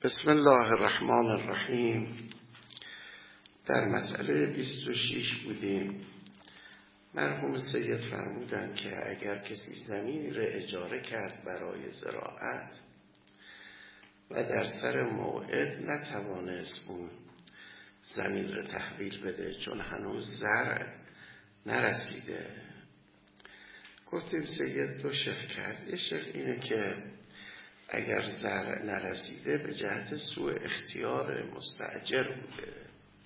بسم الله الرحمن الرحیم. در مسئله 26 بودیم. مرحوم سید فرمودند که اگر کسی زمینی را اجاره کرد برای زراعت و در سر موعد نتوانست اون زمین را تحویل بده چون هنوز زرع نرسیده، گفتیم سید دو شق کرد. یه شق اینه که اگر زرع نرسیده به جهت سوء اختیار مستأجر بوده،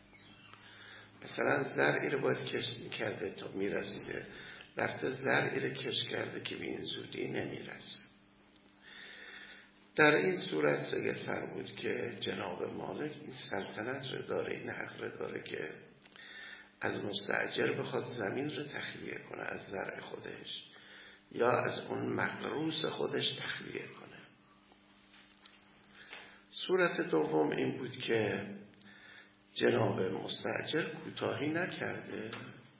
مثلا زرعی رو باید کشت میکرده تا میرسیده، رفته زرعی رو کشت کرده که به این زودی نمیرسه. در این صورت سید فرمود که جناب مالک این سلطنت رو داره، این حق رو داره که از مستأجر بخواد زمین رو تخلیه کنه، از زرع خودش یا از اون مقروض خودش تخلیه کنه. صورت دوم این بود که جناب مستأجر کوتاهی نکرده،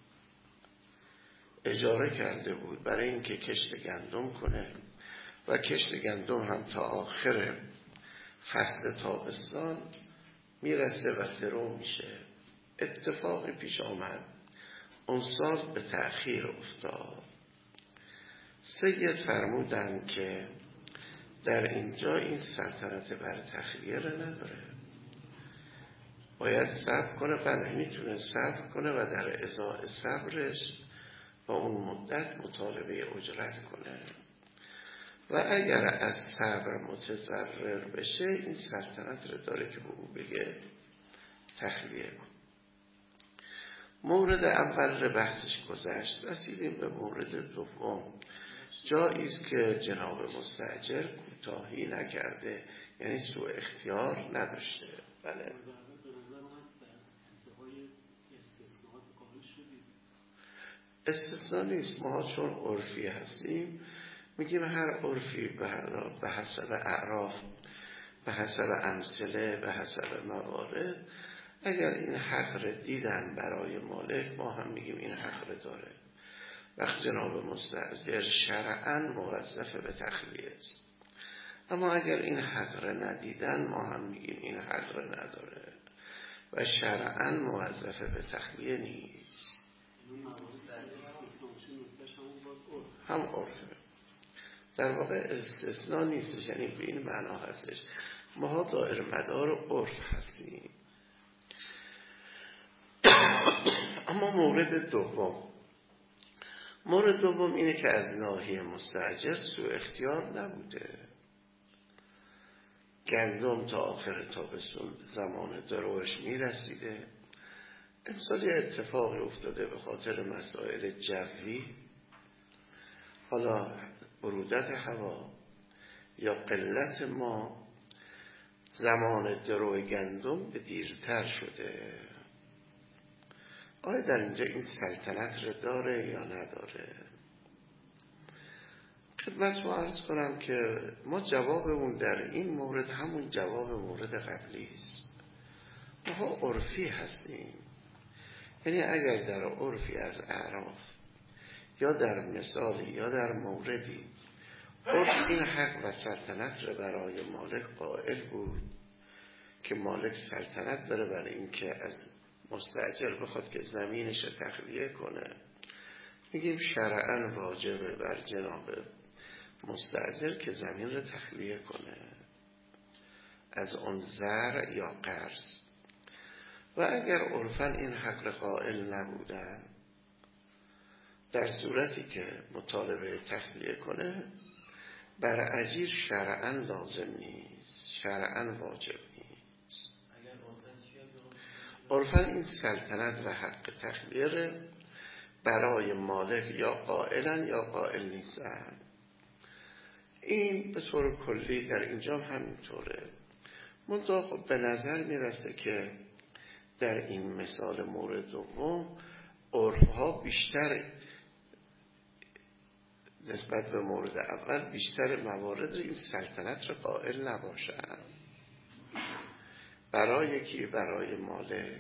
اجاره کرده بود برای اینکه کشت گندم کنه و کشت گندم هم تا آخر فصل تابستان میرسه و درو میشه. اتفاقی پیش آمد، اون سال به تأخیر افتاد. سید فرمودند که در اینجا این سلطنت بر تخلیه را نداره، باید صبر کنه. بله میتونه صبر کنه و در ازای صبرش با اون مدت مطالبه اجرت کنه و اگر از صبر متضرر بشه این سلطنت را داره که به او بگه تخلیه کن. مورد اول را بحثش گذشت، رسیدیم به مورد دوم. جایی است که جناب مستأجر کوتاهی نکرده، یعنی سوء اختیار نداشته. بله استثناء نیست، ما چون عرفی هستیم میگیم هر عرفی به حسب اعراف، به حسب امثله، به حسب موارد، اگر این حق را دیدن برای مالک ما هم میگیم این حق را داره. وقت جناب مستأجر شرعاً موظف به تخلیه است، اما اگر این حق را ندیدن ما هم میگیم این حق را نداره و شرعاً موظف به تخلیه نیست. هم عرفه، در واقع استثناء نیستش، یعنی به این معنا هستش ما دائر مدار عرف هستیم. اما مورد دوم اینه که از ناحیه مستأجر سوء اختیار نبوده. گندم تا آخر تابستون زمان دروش میرسیده. امسال یه اتفاقی افتاده به خاطر مسائل جوی، حالا برودت هوا یا قلت ما، زمان درو گندم به دیرتر شده. آیا در اینجا این سلطنت را داره یا نداره؟ خدمت ما عرض کنم که ما جوابمون در این مورد همون جواب مورد قبلی است. ما عرفی هستیم، یعنی اگر در عرفی از اعراف یا در مثالی یا در موردی عرف این حق و سلطنت را برای مالک قائل بود که مالک سلطنت داره برای اینکه از مستأجر بخواد که زمینش رو تخلیه کنه، میگیم شرعاً واجبه بر جناب مستأجر که زمین رو تخلیه کنه از اون زرع یا قرض. و اگر عرفاً این حق را قائل نبودن، در صورتی که مطالبه تخلیه کنه بر اجیر شرعاً لازم نیست، شرعاً واجب نیست. عرفاً این سلطنت و حق تخلیه برای مالک یا قائلن یا قائل نیستن. این به طور کلی در اینجا همینطوره. منتها خب به نظر میرسه که در این مثال مورد دوم عرفها بیشتر نسبت به مورد اول، بیشتر موارد این سلطنت را قائل نباشن. برای کی؟ برای مالک.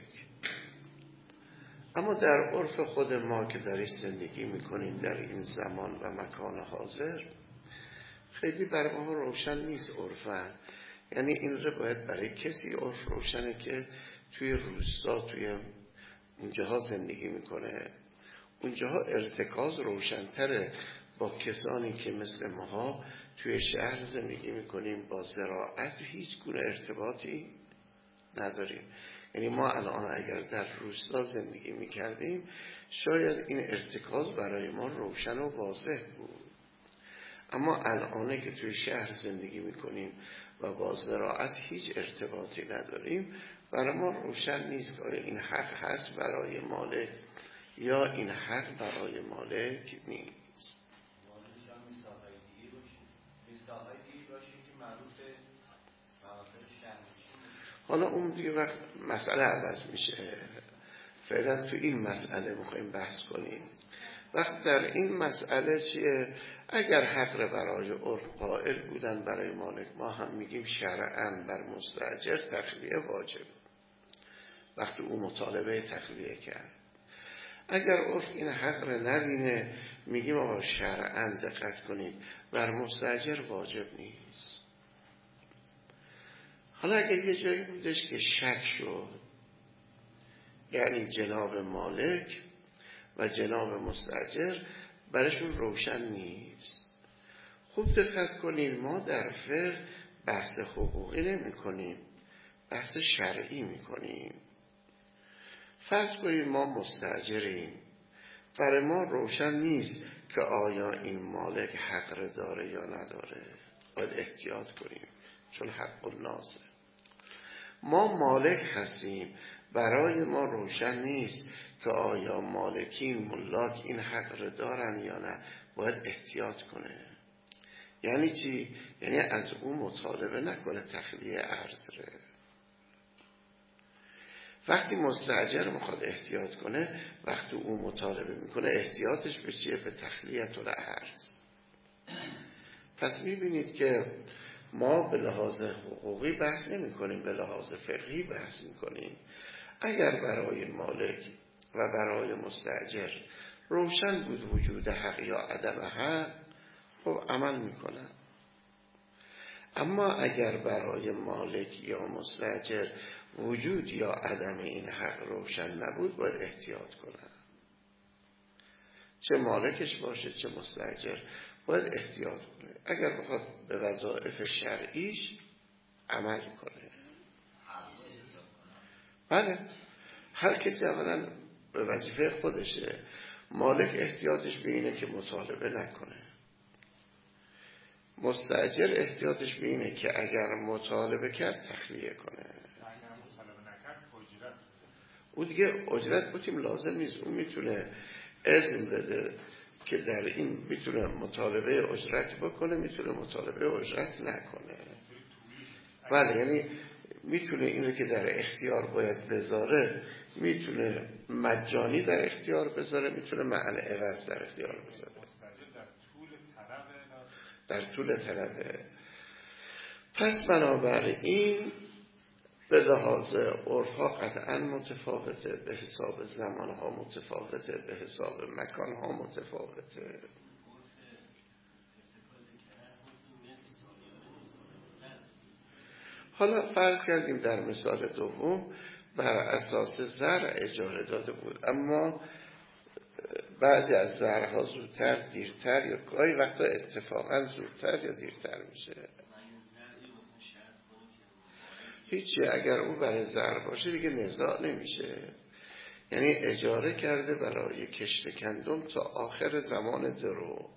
اما در عرف خود ما که داریم زندگی میکنیم در این زمان و مکان حاضر، خیلی بر ما روشن نیست عرفاً. یعنی این رو باید برای کسی عرف روشنه که توی روستا توی اونجاها زندگی میکنه، اونجاها ارتکاز روشنتره با کسانی که مثل ماها توی شهر زندگی میکنیم، با زراعت هیچ گونه ارتباطی نداریم. یعنی ما الان اگر در روستا زندگی میکردیم شاید این ارتکاز برای ما روشن و واضح بود، اما الان که توی شهر زندگی میکنیم و با زراعت هیچ ارتباطی نداریم، برای ما روشن نیست که این حق هست برای مالک یا این حق برای مالک نیست. حالا اون دیگه وقت مسئله عوض میشه، فعلا تو این مسئله میخوایم بحث کنیم. وقت در این مسئله چیه؟ اگر حق برای عرف قائل بودن برای مالک، ما هم میگیم شرعاً بر مستاجر تخلیه واجب، وقتی او مطالبه تخلیه کرد. اگر عرف این حق را نبینه، میگیم آقا شرعاً دقت کنید بر مستاجر واجب نیست. حالا اگر یه جایی بودش که شک شد، یعنی جناب مالک و جناب مستاجر برشون روشن نیست، خوب دقت کنید ما در فقه بحث حقوقی نمی کنیم، بحث شرعی می کنیم. فرض کنید ما مستاجریم، برای ما روشن نیست که آیا این مالک حق داره یا نداره، باید احتیاط کنیم چون حق الناسه. ما مالک هستیم، برای ما روشن نیست که آیا مالکین ملاک این حق را دارن یا نه، باید احتیاط کنه. یعنی چی؟ یعنی از اون مطالبه نکنه تخلیه ارز ره. وقتی مستاجر میخواد احتیاط کنه، وقتی اون مطالبه میکنه احتیاطش به چیه؟ به تخلیه الارز. پس میبینید که ما به لحاظ حقوقی بحث نمی کنیم، به لحاظ فقهی بحث می کنیم. اگر برای مالک و برای مستاجر روشن بود وجود حق یا عدم حق، خب عمل می کنن. اما اگر برای مالک یا مستاجر وجود یا عدم این حق روشن نبود، باید احتیاط کنن. چه مالکش باشه چه مستاجر باید احتیاط کنه. اگر بخواد به وظایف شرعیش عمل کنه، بله، هر کسی اولا به وظیفه خودشه. مالک احتیاطش به اینه که مطالبه نکنه، مستاجر احتیاطش به اینه که اگر مطالبه کرد تخلیه کنه. او دیگه اجرت بودیم لازم نیست، اون میتونه اذن بده که در این میتونه مطالبه اجرت بکنه، میتونه مطالبه اجرت نکنه. بله، یعنی میتونه اینو که در اختیار باید بذاره، میتونه مجانی در اختیار بذاره، میتونه معنی عوض در اختیار بذاره. در طول طلبه. پس بنابراین به لحاظ عرفها قطعا متفاوته، به حساب زمانها متفاوته، به حساب مکانها متفاوته. حالا فرض کردیم در مثال دوم بر اساس زرع اجاره داده بود، اما بعضی از زرعها زودتر دیرتر یا گاهی وقتا اتفاقا زودتر یا دیرتر میشه. هیچی، اگر او برای زرع باشه دیگه نزاع نمیشه. یعنی اجاره کرده برای کشت گندم تا آخر زمان درو،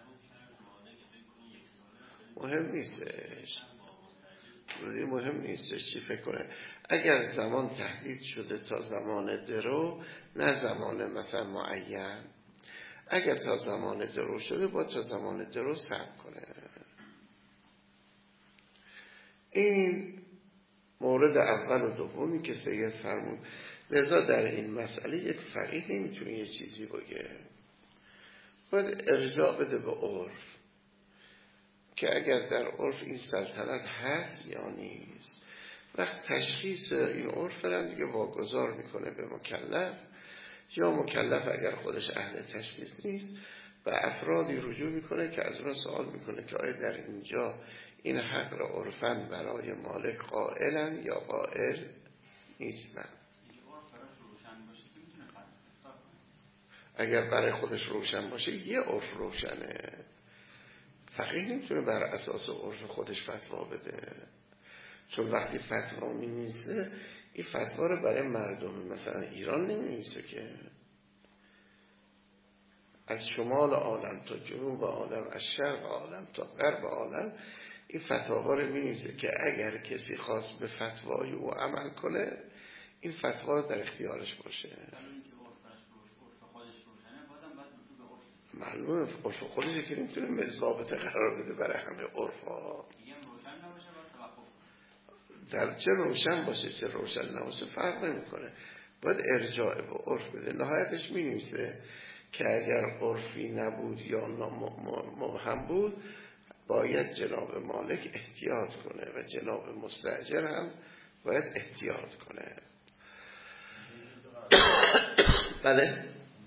مهم نیستش، مهم نیستش چی فکر کنه. اگر زمان تحدید شده تا زمان درو، نه زمان مثلا معین، اگر تا زمان درو شده باید تا زمان درو صبر کنه. این مورد اول و دومی که سید فرمود. لذا در این مسئله یک فقیه نمیتونه یه چیزی بگه، باید ارجاع بده به عرف که اگر در عرف این سلطنت هست یا نیست. وقت تشخیص این عرف هم دیگه واگذار میکنه به مکلف، یا مکلف اگر خودش اهل تشخیص نیست به افرادی رجوع میکنه که از اون سوال میکنه که آیا در اینجا این حق را عرفاً برای مالک قائلن یا قائل نیستن. اگر برای خودش روشن باشه یه عرف روشنه، فقیه نمیتونه بر اساس عرف خودش فتوا بده، چون وقتی فتوا می‌نویسه این فتوا رو برای مردم مثلا ایران نمی‌نویسه که از شمال عالم تا جنوب عالم، از شرق عالم تا غرب عالم این فتاوا رو می‌نویسه که اگر کسی خواست به فتوای او عمل کنه این فتوا در اختیارش باشه. معلومه عرف خودشه که نمیتونه ضابطه قرار بده برای همه عرفا. در چه روشن باشه چه روشن نباشه فرق نمیکنه، باید ارجاع به عرف بده. نهایتش می‌نویسه که اگر عرفی نبود یا مبهم بود باید جناب مالک احتیاط کنه و جناب مستاجر هم باید احتیاط کنه. بله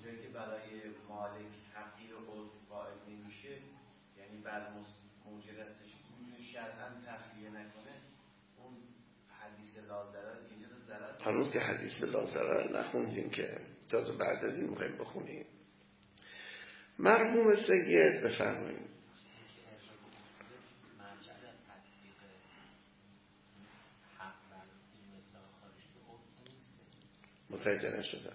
هنوز که حدیث لا ضرر نخوندیم که تازه بعد از این میخوایم بخونیم. مرحوم سید بفرمایید. متوجه نشدم.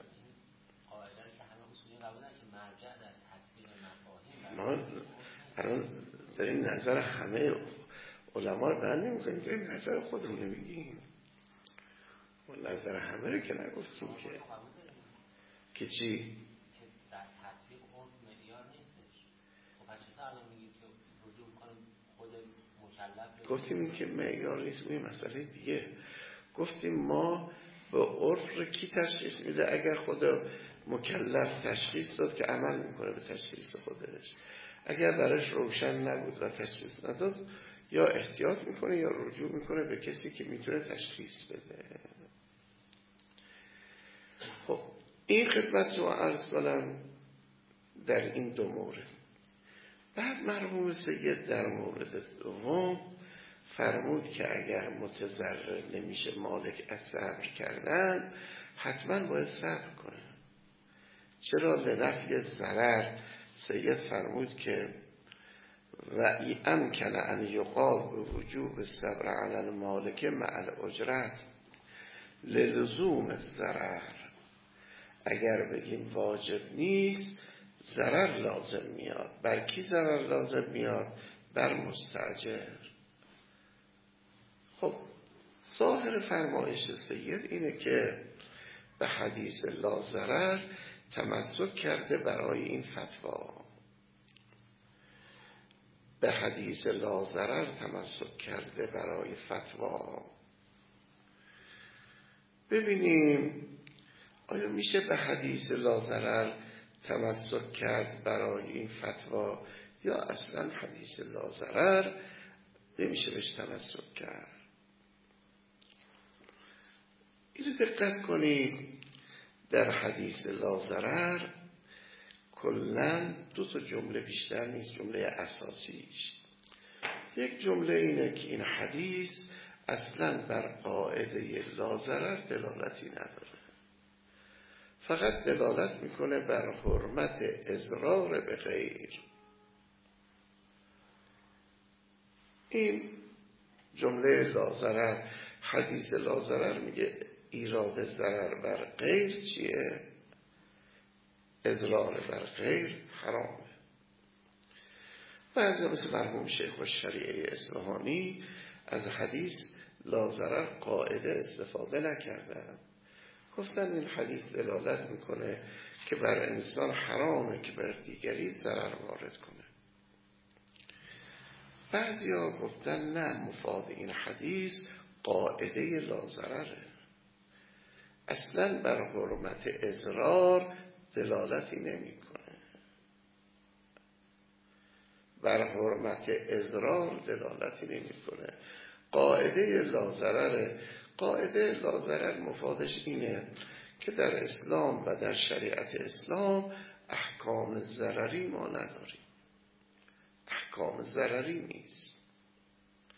ما الان در این نظر همه علما رو بیان نمی‌کنیم که این نظر خودمون میگیم. ما نظر همه رو که نگفتیم که چی؟ در تطبیق عرف معیار نیستش. خب چطور الان میگید که رجوع کنیم خود مکلف؟ گفتیم که معیار نیست، این مسئله دیگه. گفتیم ما به عرف رو کی تشخیص میده؟ اگر خود مکلف تشخیص داد که عمل میکنه به تشخیص خودش، اگر براش روشن نبود و تشخیص نداد یا احتیاط میکنه یا رجوع میکنه به کسی که میتونه تشخیص بده. خب این خدمت رو عرض کنم در این دو مورد. بعد مرحوم سید در مورد دوم فرمود که اگر متضرر نمیشه مالک از صبر کردن حتما باید صبر کنه. چرا؟ لنفی ضرر. سید فرمود که و امکن ان یقال به وجوب صبر علی المالک مع الاجرت للزوم الضرر. اگر بگیم واجب نیست ضرر لازم میاد. بر کی ضرر لازم میاد؟ بر مستاجر. خب ظاهر فرمایش سید اینه که به حدیث لا ضرر تمسک کرده برای این فتوا. به حدیث لا ضرر تمسک کرده برای فتوا. ببینیم آیا میشه به حدیث لا ضرر تمسک کرد برای این فتوا یا اصلا حدیث لا ضرر نمیشه بهش تمسک کرد. اینو دقت کنید. در حدیث لا ضرر کلاً دو تا جمله بیشتر نیست، جمله اساسیش. یک جمله اینه که این حدیث اصلاً بر قاعده لا ضرر دلالتی نداره، فقط دلالت میکنه بر حرمت اضرار به غیر. این جمله لا ضرر، حدیث لا ضرر میگه ایراد ضرر بر غیر چیه؟ اضرار بر غیر حرامه. بعضی مثل مرحوم شیخ الشریعه اصفهانی از حدیث لا ضرر قاعده استفاده نکردن، گفتن این حدیث دلالت میکنه که بر انسان حرامه که بر دیگری ضرر وارد کنه. بعضیا گفتن نه، مفاد این حدیث قاعده لا ضرره، اصلا بر حرمت اضرار دلالتی نمیکنه، بر حرمت اضرار دلالتی نمیکنه. قاعده لا ضرره. قاعده لا ضرر مفادش اینه که در اسلام و در شریعت اسلام احکام ضرری ما نداریم، احکام ضرری نیست.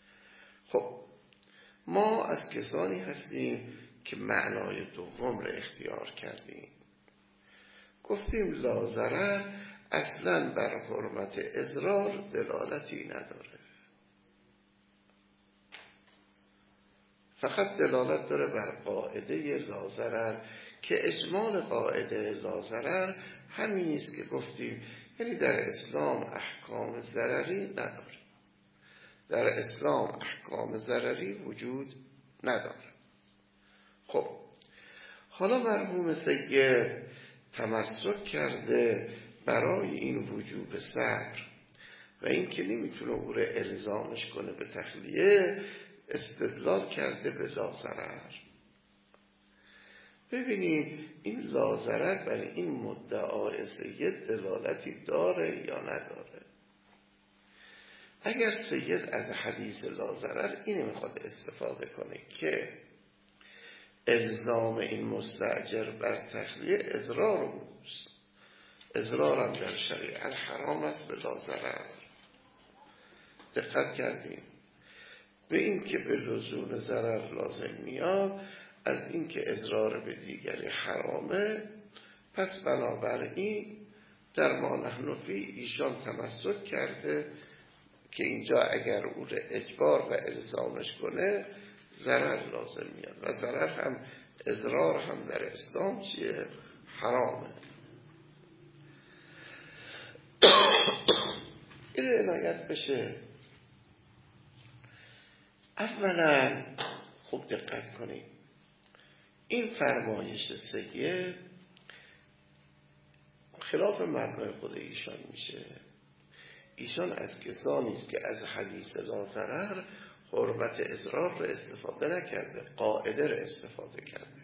خب ما از کسانی هستیم که معنای دوم را اختیار کردیم. گفتیم لا ضرر اصلاً بر حرمت اضرار دلالتی نداره، فقط دلالت داره بر قاعده لا ضرر که اجمال قاعده لا ضرر همین است که گفتیم، یعنی در اسلام احکام ضرری نداره، در اسلام احکام ضرری وجود نداره. خب حالا مرحوم سید تمسک کرده برای این وجوب صبر و این که نمیتونه او را الزامش کنه به تخلیه، استدلال کرده به لا ضرر. ببینید این لا ضرر برای این مدعای سید دلالتی داره یا نداره. اگر سید از حدیث لا ضرر این میخواد استفاده کنه که الزام این مستأجر بر تخلیه اضرار اوست، اضرار هم در شریعت حرام است به لا ضرر. دقت کردیم به این که به لزوم ضرر لازم میاد، از این که اضرار به دیگری حرامه، پس بنابراین در ما نحن فی ایشان تمسک کرده که اینجا اگر او را اجبار و الزامش کنه ضرر لازم میاد و ضرر هم اضرار هم در اسلام چیه؟ حرامه. این عنایت بشه. اولا خوب دقت کنید، این فرمایش سید خلاف مبنای خود ایشان میشه. ایشان از کسانی است که از حدیث لا ضرر حرمت اضرار را استفاده نکرده، قاعده را استفاده کرده،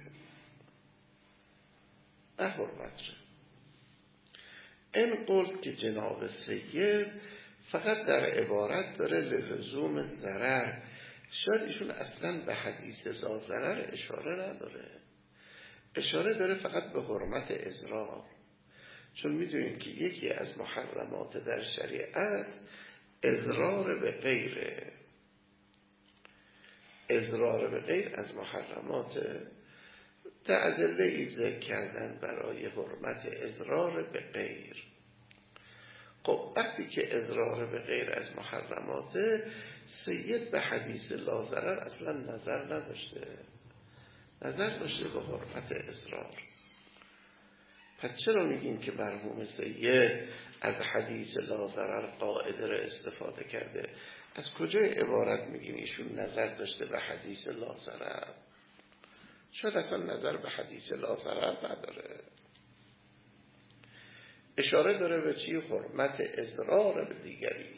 نه حرمت را. این قول که جناب سید فقط در عبارت داره لزوم ضرر، شاید ایشون اصلا به حدیث لا ضرر اشاره نداره، اشاره داره فقط به حرمت اضرار. چون میدونید که یکی از محرمات در شریعت اضرار به غیره، اضرار به غیر از محرمات. ادله ای ذکر کردن برای حرمت اضرار به غیر. خب وقتی که اضرار به غیر از محرمات، سید به حدیث لا ضرر اصلا نظر نداشته، نظر داشته به حرمت اضرار. پس چرا میگیم که مرحوم سید از حدیث لا ضرر قاعده را استفاده کرده؟ از کجای عبارت میگیم ایشون نظر داشته به حدیث لا ضرر؟ شاید اصلا نظر به حدیث لا ضرر نداره، اشاره داره به چی؟ حرمت اضرار به دیگری.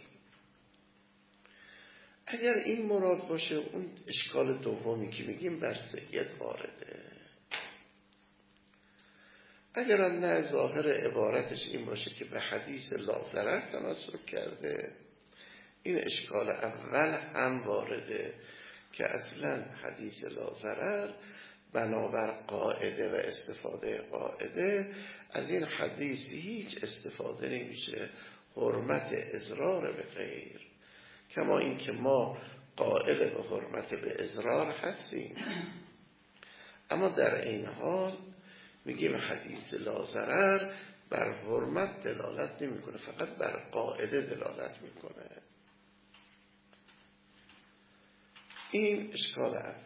اگر این مراد باشه، اون اشکال دومی که میگیم بر سید وارده. اگر هم نه، ظاهر عبارتش این باشه که به حدیث لا ضرر تمسک کرده، این اشکال اول هم وارده که اصلا حدیث لا ضرر بنابر قاعده و استفاده قاعده از این حدیث هیچ استفاده نمیشه حرمت اضرار به غیر، کما این که ما قائل به حرمت به اضرار هستیم، اما در این حال میگیم حدیث لا ضرر بر حرمت دلالت نمیکنه، فقط بر قاعده دلالت میکنه. این اشکال اول.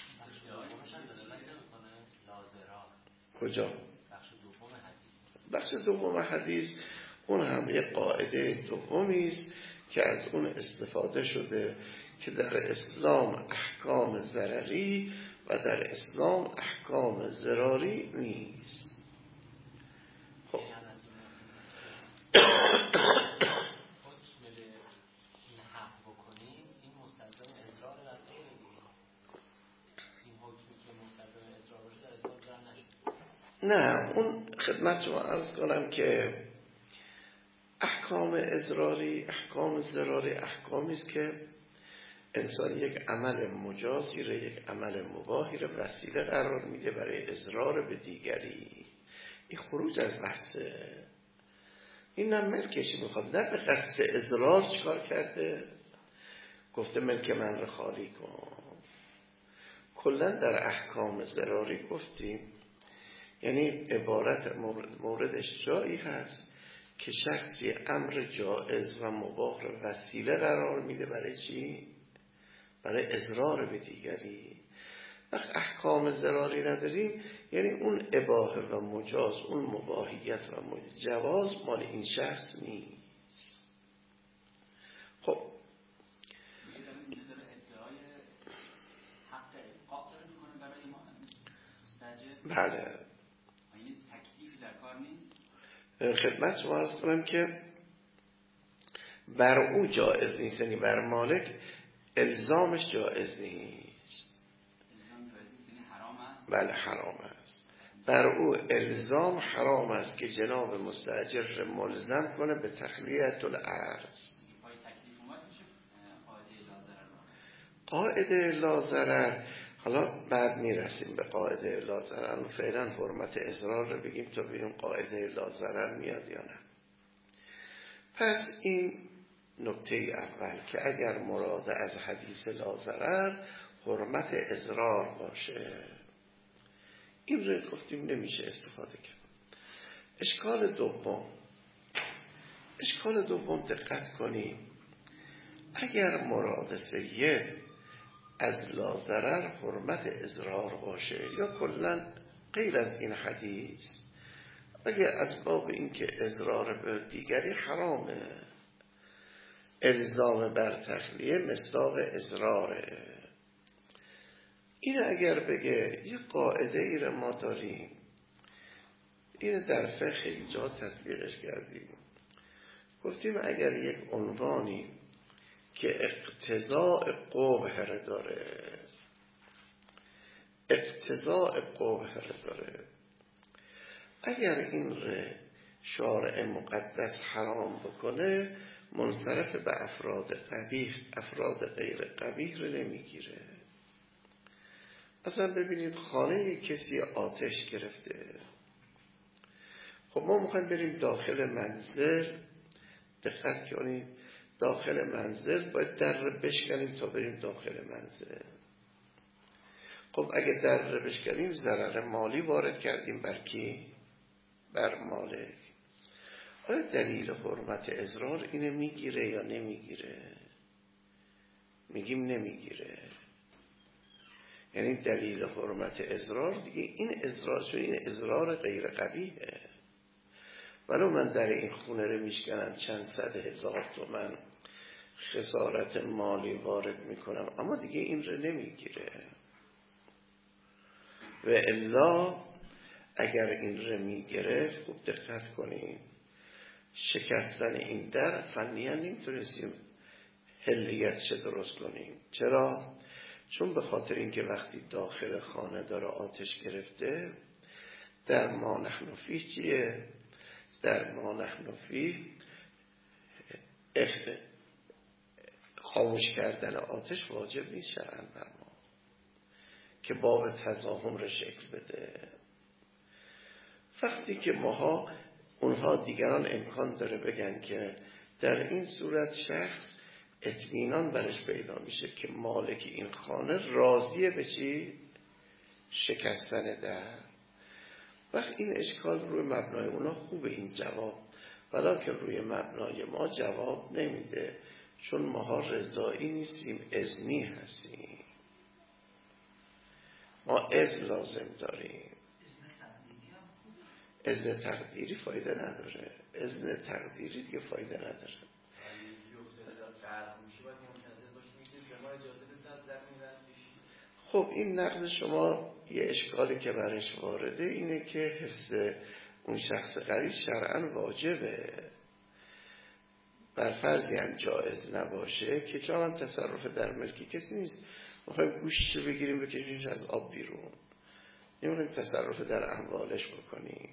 کجا؟ بخش دوم حدیث اون هم یک قاعده دومی است که از اون استفاده شده که در اسلام احکام ضرری و در اسلام احکام ضراری نیست. خب نه، اون خدمت شما عرض کنم که احکام اضراری، احکام ضراری احکامی است که انسان یک عمل مجازی را، یک عمل مباحی را وسیله قرار میده برای اضرار به دیگری. این خروج از بحثه. این نه ملکشی میخواد، نه به قصد اضرار چیکار کرده، گفته ملک من رو خالی کن. کلا در احکام ضراری گفتیم یعنی عبارت موردش جایی هست که شخصی امر جائز و مباح رو وسیله قرار میده برای چی؟ برای اضرار به دیگری. وقت احکام ضراری نداریم یعنی اون اباحه و مجاز، اون مباحیت و جواز مال این شخص نیست. خب بله خدمت شما عرض کنم که بر او جائز نیست، یعنی بر مالک الزامش جائز نیست. بله حرام است. بر او الزام حرام است که جناب مستاجر ملزم کنه به تخلیه الارض. قاعده لا ضرر، حالا بعد میرسیم به قاعده لا ضرر، فعلا حرمت اضرار رو بگیم تا ببینیم قاعده لا ضرر میاد یا نه. پس این نکته اول که اگر مراد از حدیث لا ضرر حرمت اضرار باشه، این رو گفتیم نمیشه استفاده کرد. اشکال دوم دقت کنیم، اگر مراد سید از لا ضرر حرمت اضرار باشه یا کلا غیر از این حدیث، اگر اسباب این که اضرار به دیگری حرامه، الزام بر تخلیه مصداق اضراره، این اگر بگه یه قاعده ای رو ما داریم، این در فقه خیلی جا تطبیقش کردیم، گفتیم اگر یک عنوانی که اقتضاء قبح داره، اگر این رو شارع مقدس حرام بکنه منصرف به افراد قبیح، افراد غیر قبیح رو نمیگیره. مثلا ببینید خانه کسی آتش گرفته، خب ما میخوایم بریم داخل منزل، دقت کنید داخل منزل باید در رو بشکنیم تا بریم داخل منزل. خب اگه در رو بشکنیم ضرر مالی وارد کردیم بر کی؟ بر مالک. آیا دلیل حرمت اضرار اینه میگیره یا نمیگیره؟ میگیم نمیگیره. یعنی دلیل حرمت اضرار دیگه این اضرار، چون این اضرار غیر قبیحه. ولو من در این خونه رو میشکنم چند صد هزار تومان خسارت مالی وارد میکنم، اما دیگه این رو نمیگیره. و الا اگر این رو میگرفت، خوب دقت کنیم، شکستن این در فنیاً نمیتونستیم حلیتش درست کنیم. چرا؟ چون به خاطر اینکه وقتی داخل خانه داره آتش گرفته، در ما نحن فیه چیه؟ در ما نحن فیه خاموش کردن آتش واجب نیست شرعاً بر ما که باب تزاحم رو شکل بده. وقتی که اونها دیگران امکان داره بگن که در این صورت شخص اطمینان برش پیدا میشه که مالک این خانه راضیه به چی؟ شکستن در. وقت این اشکال روی مبنای اونا خوبه این جواب، ولیکن روی مبنای ما جواب نمیده، چون ما رضایی نیستیم، اذنی هستیم. ما اذن لازم داریم. اذن تقدیری فایده نداره. اذن تقدیری دیگه فایده نداره. خب این نقض شما یه اشکالی که برش وارده اینه که حفظ اون شخص غریب شرعاً واجبه. بر فرضی هم جایز نباشه که چون هم تصرف در ملکی کسی نیست، میخوایم گوشتش رو بگیریم بکشیمش از آب بیرون، نمیخوایم تصرف در اموالش بکنیم.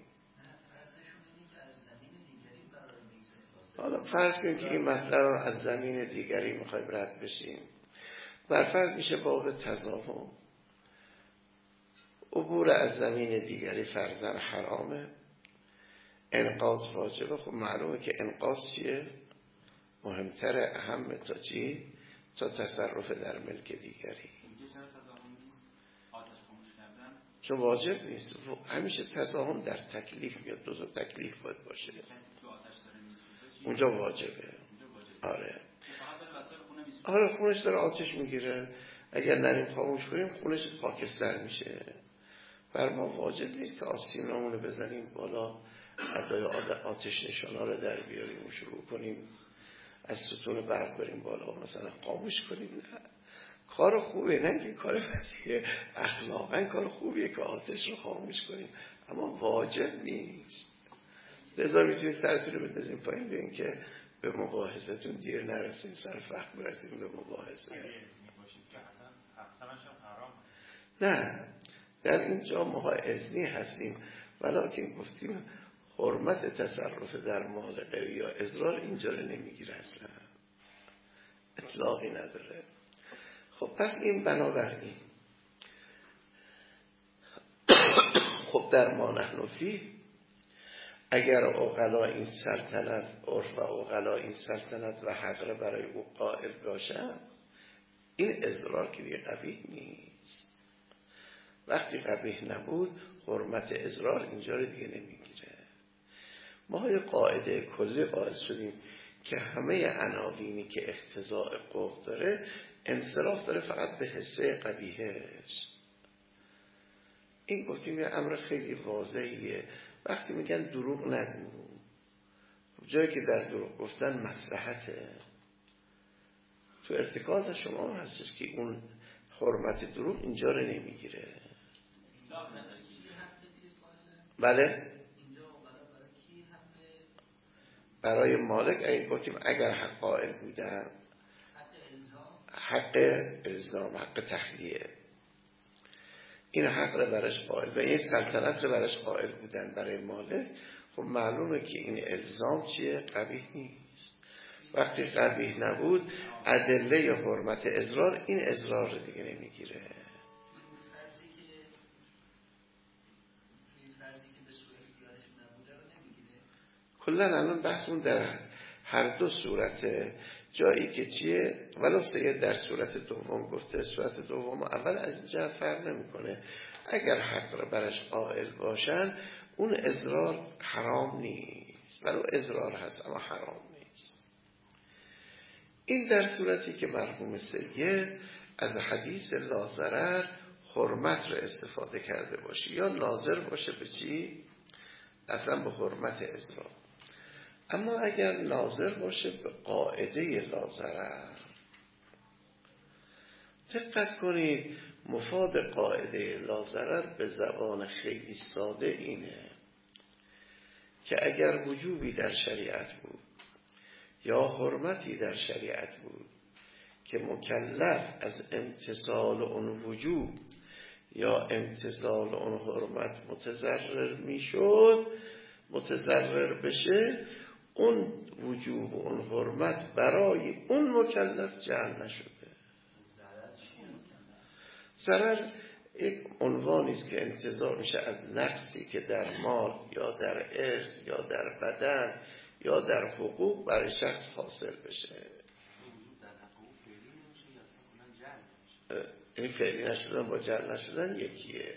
حالا فرض کنیم که این مطلب رو از زمین دیگری میخوایم رد بشیم، بر فرض میشه باب تزاحم، عبور از زمین دیگری فرضاً حرامه، انقاذ واجبه. خب معلومه که انقاذ چیه؟ مهمتره، اهم تا چی؟ تا تصرف در ملک دیگری. چون واجب نیست. همیشه تضاهم در تکلیف میاد. دو تا تکلیف باید باشه. اونجا واجبه. آره خونش داره آتش میگیره، اگر نریم خاموش کنیم خونش خاکستر میشه. بر ما واجب نیست که آستین نامونو بزنیم بالا، ادای آتش نشانا رو در بیاریم و شروع کنیم از ستون برق بریم بالا و مثلا خاموش کنیم. نه، کار خوبه، نه که کار بدیه، اخلاقا کار خوبیه که آتش رو خاموش کنیم، اما واجب نیست. لذا میتونید سرتون رو بندازیم پایین بیاین که به مباحثتون دیر نرسیم، سر فقط برسیم به مباحثه. نه، در اینجا ما اذنی هستیم، ولیکن گفتیم حرمت تصرف در مال غیر یا اضرار اینجا رو نمیگیره، اصلا اطلاقی نداره. خب پس این بنابراین خب در ما نحن فیه، اگر عقلا این سلطنت عرف و عقلا این سلطنت و حقره برای او قائل باشن، این اضرار که دیگه قبیح نیست. وقتی قبیح نبود حرمت اضرار اینجا رو دیگه نمیگیره. ما یه قاعده کلی قائل شدیم که همه عناوینی که اقتضاء قبح داره انصراف داره فقط به حصه قبیحش. این گفتیم یه امر خیلی واضحیه. وقتی میگن دروغ نگو، جایی که در دروغ گفتن مصلحته، تو ارتکاز شما هستش که اون حرمت دروغ اینجا رو نمیگیره. بله برای مالک اگه گفتیم اگر حق قائل بودن، حق الزام، حق تخلیه، این حق رو برش قائل و این سلطنت رو برش قائل بودن برای مالک، خب معلومه که این الزام چیه؟ قبیح نیست. وقتی قبیح نبود ادله حرمت اضرار این اضرار رو دیگه نمیگیره. کلن الان بحثمون در هر دو صورته، جایی که چیه ولو سید در صورت دوم گفته، صورت دوم اول از اینجا فرق نمیکنه. اگر حق را برش قائل باشن اون اضرار حرام نیست، ولو اضرار هست اما حرام نیست. این در صورتی که مرحوم سید از حدیث لا ضرر حرمت را استفاده کرده باشه یا ناظر باشه به چی؟ اصلا به حرمت اضرار. اما اگر ناظر باشه به قاعده لا ضرر، دقت کنید مفاد قاعده لا ضرر به زبان خیلی ساده اینه که اگر وجوبی در شریعت بود یا حرمتی در شریعت بود که مکلف از امتثال اون وجوب یا امتثال اون حرمت متضرر میشد، متضرر بشه، اون وجوب و اون حرمت برای اون مکلف جعل نشده. ضرر یک عنوانی است که انتزاع میشه از نقصی که در مال یا در ارث یا در بدن یا در حقوق برای شخص حاصل بشه. این فعلی نشدن با جعل نشدن یکیه.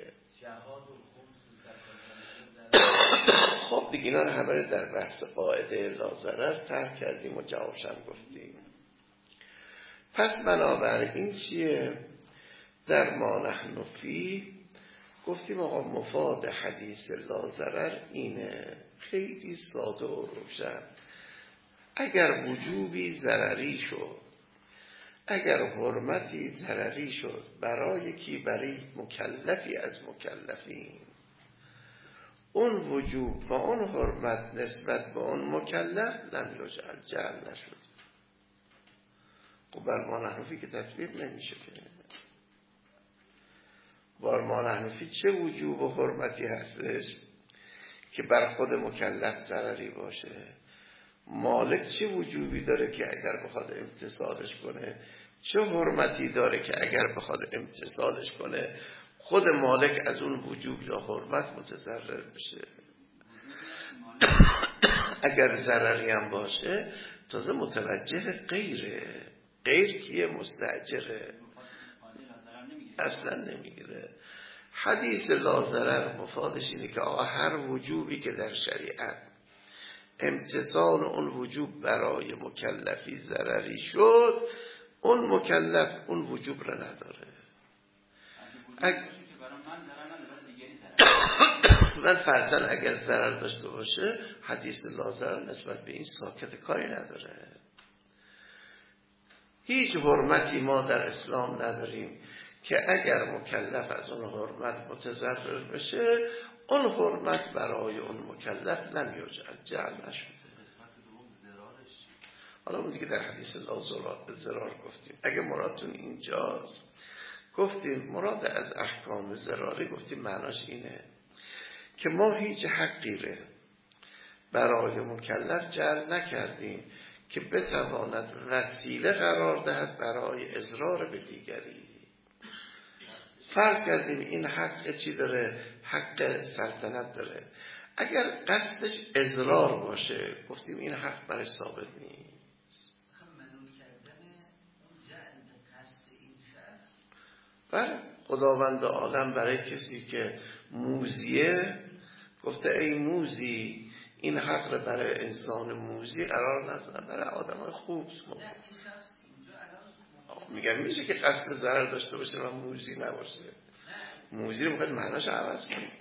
خب دیگه اینا رو همه در بحث قاعده لا ضرر طرح کردیم و جوابشم گفتیم. پس بنابراین چیه؟ در ما نحن فیه گفتیم آقا مفاد حدیث لا ضرر اینه، خیلی ساده و روشن. اگر وجوبی ضرری شد، اگر حرمتی ضرری شد برای کی؟ برای مکلفی از مکلفین، اون وجوب و اون حرمت نسبت به اون مکلف لم یجعل، جعل نشد. خب بر ما نحن فیه که تطبیق نمیشه که. بر ما نحن فیه چه وجوب و حرمتی هستش که بر خود مکلف ضرری باشه؟ مالک چه وجوبی داره که اگر بخواد امتثالش کنه، چه حرمتی داره که اگر بخواد امتثالش کنه خود مالک از اون وجوب یا حرمت متضرر بشه؟ اگر ضرری هم باشه تازه متوجه غیره. غیر کیه؟ مستأجره، اصلا نمیگیره. حدیث لا ضرر مفادش اینه که آقا هر وجوبی که در شریعت امتصال اون وجوب برای مکلفی ضرری شد، اون مکلف اون وجوب را نداره. من فرضاً اگر ضرر داشته باشه حدیث لا ضرر نسبت به این ساکت کاری نداره. هیچ حرمتی ما در اسلام نداریم که اگر مکلف از اون حرمت متضرر بشه اون حرمت برای اون مکلف نمیوجد، جعل نشده. حالا اون دیگه در حدیث لا ضرر گفتیم. اگه مرادتون اینجاست، گفتیم مراد از احکام ضراری، گفتیم معناش اینه که ما هیچ حقی رو برای مکلف جعل نکردیم که بتواند وسیله قرار دهد برای اضرار به دیگری. فرض کردیم این حق چی داره؟ حق سلطنت داره. اگر قصدش اضرار باشه گفتیم این حق برای ثابت نیست. هم منعوت کردن اون جعل به قصد این شخص. بله، خداوند عالم برای کسی که موذیه گفته ای موذی، این حق رو برای انسان موذی قرار نذاره، برای آدمای خوب. میگن میشه که قصد ضرر داشته باشه و موذی نباشه. موذی رو باید معناش عوض کنیم.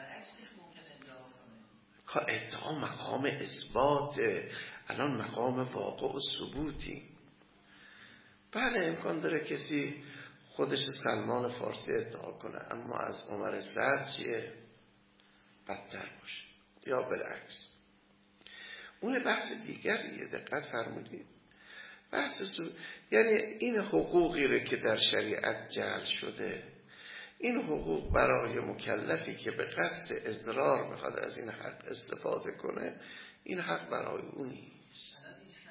ادعا مقام اثبات، الان مقام واقع و ثبوتی. بله امکان داره کسی خودش سلمان فارسی ادعا کنه اما از عمر سعد چیه؟ بدتر باشه یا بالعکس. اون بحث دیگریه. دقت فرمودید؟ بحث یعنی این حقوقی رو که در شریعت جعل شده، این حقوق برای مکلفی که به قصد اضرار میخواد از این حق استفاده کنه، این حق برای اون نیست.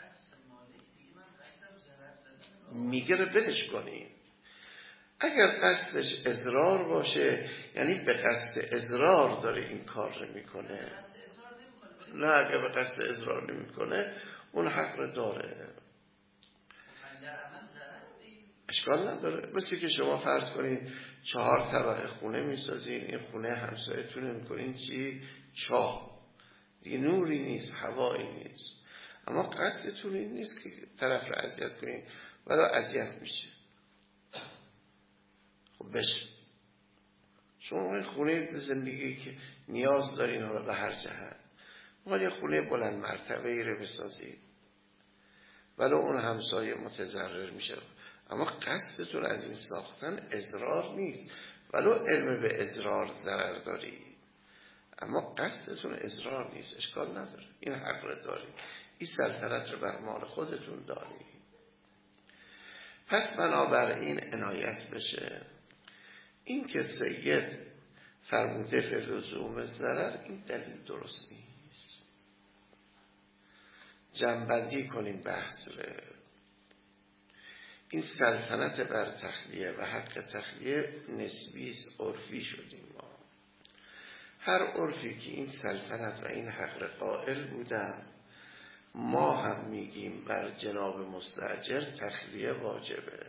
میگه رو بلش کنیم. اگر قصدش اضرار باشه یعنی به قصد اضرار داره این کار رو میکنه. نه اگر به قصد اضرار نمیکنه اون حق رو داره، اشکال نداره. مثل که شما فرض کنید 4 طبقه خونه میسازین، این خونه همسایتون میکنین چی؟ چاه. دیگه نوری نیست، هوایی نیست، اما قصدتون این نیست که طرف رو اذیت کنین، ولی اذیت میشه. خب بشه شما این خونه زندگی که نیاز دارین حالا به هر جهت، ما یه خونه بلند مرتبه ای رو بسازید ولی اون همسایه متضرر میشه، اما قصدتون از این ساختن اضرار نیست، ولو علم به اضرار ضرر داری اما قصدتون اضرار نیست، اشکال نداره، این حق رو داری، این سلطنت رو بر مال خودتون داری. پس بنابراین عنایت بشه. این که سید فرموده به لزوم ضرر، این دلیل درست نیست. جنبندی کنیم بحث رو. این سلطنت بر تخلیه و حق تخلیه نسبیست، عرفی شدیم ما. هر عرفی که این سلطنت و این حق قائل بودن، ما هم میگیم بر جناب مستأجر تخلیه واجبه،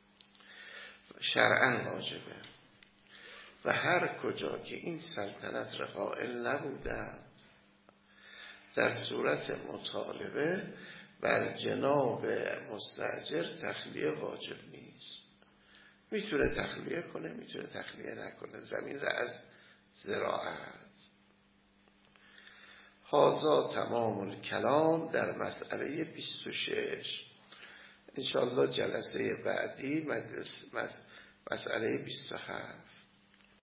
شرعاً واجبه. و هر کجا که این سلطنت را قائل نبودند، در صورت مطالبه بر جناب مستأجر تخلیه واجب نیست. میتونه تخلیه کنه، میتونه تخلیه نکنه، زمین را از زراعت. هذا تمام الکلام در مسئله 26. انشاءالله جلسه بعدی مسئله 27.